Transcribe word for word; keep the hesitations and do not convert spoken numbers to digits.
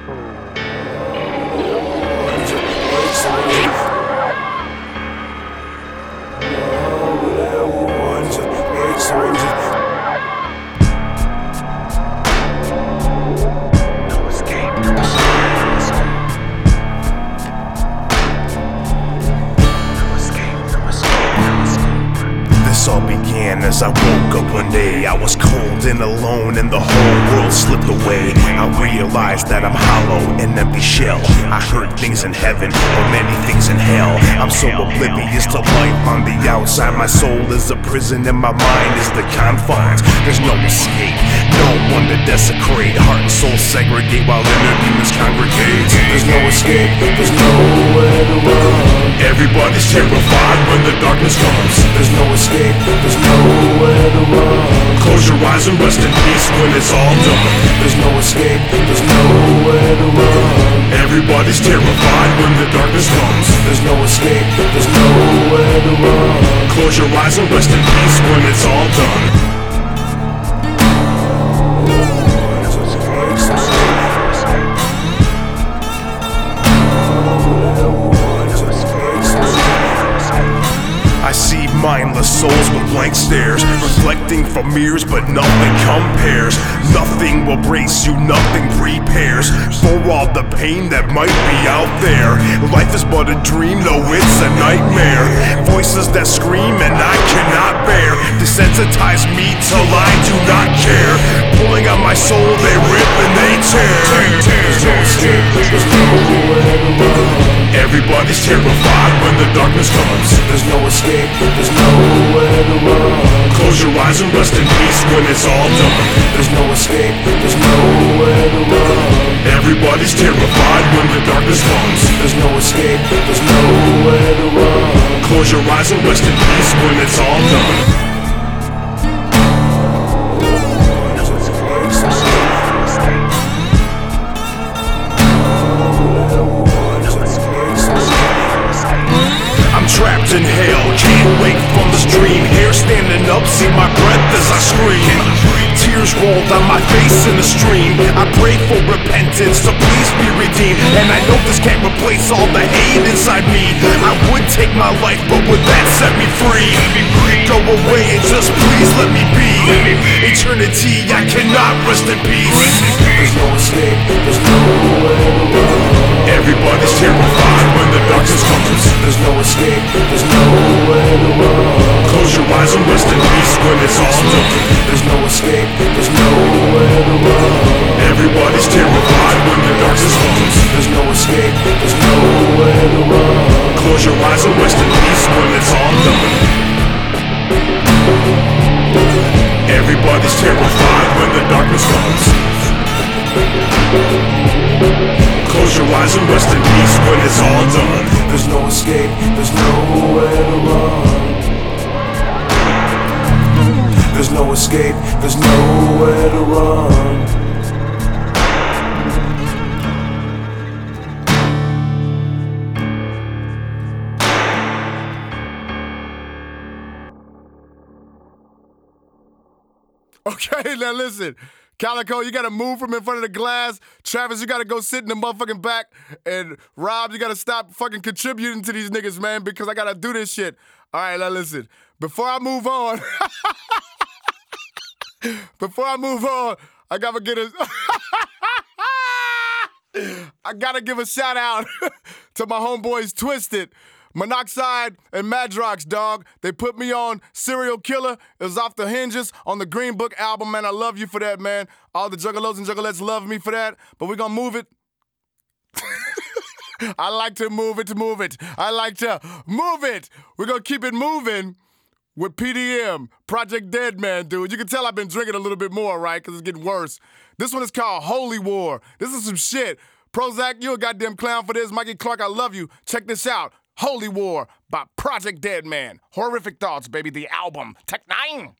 All began as I woke up one day. I was cold and alone and the whole world slipped away. I realized that I'm hollow, an empty shell. I heard things in heaven, or many things in hell. I'm so oblivious to life on the outside. My soul is a prison and my mind is the confines. There's no escape, no one to desecrate. Heart and soul segregate while inner demons congregate. There's no escape, there's nowhere to run. Everybody's terrified when the darkness comes. There's no escape, there's nowhere to run. Close your eyes and rest in peace when it's all done. There's no escape, there's nowhere to run. Everybody's terrified when the darkness comes. There's no escape, there's nowhere to run. Close your eyes and rest in peace when it's all done. I see mindless souls with blank stares, reflecting from mirrors, but nothing compares. Nothing will brace you, nothing prepares for all the pain that might be out there. Life is but a dream, no, it's a nightmare. Voices that scream and I cannot bear, desensitize me till I do not care. Pulling on my soul, they rip and they tear. There's no escape, there's nowhere to run. Everybody's terrified when the darkness comes. There's no escape, there's nowhere to run. Close your eyes and rest in peace when it's all done. There's no escape, there's nowhere to run. Everybody's terrified when the darkness comes. There's no escape, there's nowhere to run. Close your eyes and rest in peace when it's all done. Trapped in hell, can't wake from this dream. Hair standing up, see my breath as I scream. Tears roll down my face in the stream. I pray for repentance, so please be redeemed. And I know this can't replace all the hate inside me. I would take my life, but would that set me free? Go away and just please let me be. Eternity, I cannot rest in peace. There's no escape, there's nowhere to run. Everybody's terrified when the darkness comes. There's no escape, there's nowhere to run. Close your eyes and rest in peace when it's all done. There's no escape, there's nowhere to run. Everybody's terrified when the darkness comes. There's no escape, there's nowhere to run. Close your eyes and rest in peace when it's all done. Everybody's terrified when the darkness comes. Close your eyes and rest in peace when it's all done. There's no escape, there's nowhere to run. There's no escape, there's nowhere to run. Okay, now listen. Calico, you gotta move from in front of the glass. Travis, you gotta go sit in the motherfucking back. And Rob, you gotta stop fucking contributing to these niggas, man, because I gotta do this shit. All right, now listen. Before I move on, before I move on, I gotta get a, I gotta give a shout out to my homeboys Twisted. Monoxide and Madrox, dog. They put me on Serial Killer. It was off the hinges on the Green Book album, man. I love you for that, man. All the juggalos and juggalettes love me for that. But we're gonna move it. I like to move it to move it. I like to move it. We're gonna keep it moving with P D M, Project Dead Man, dude. You can tell I've been drinking a little bit more, right? Because it's getting worse. This one is called Holy War. This is some shit. Prozac, you a goddamn clown for this. Mikey Clark, I love you. Check this out. Holy War by Project Dead Man. Horrific Thoughts, baby, the album. Tech Nine.